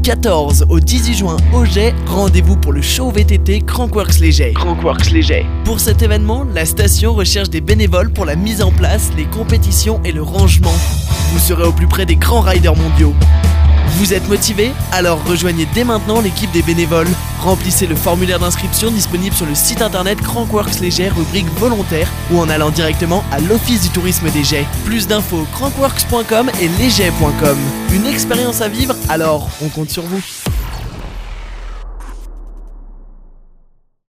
14 au 18 juin au Jet, rendez-vous pour le show VTT Crankworx Léger. Pour cet événement, la station recherche des bénévoles pour la mise en place, les compétitions et le rangement. Vous serez au plus près des grands riders mondiaux. Vous êtes motivé? Alors rejoignez dès maintenant l'équipe des bénévoles. Remplissez le formulaire d'inscription disponible sur le site internet Crankworx Léger, rubrique volontaire, ou en allant directement à l'Office du tourisme des Jets. Plus d'infos crankworx.com et lesjets.com. Une expérience à vivre, alors on compte sur vous.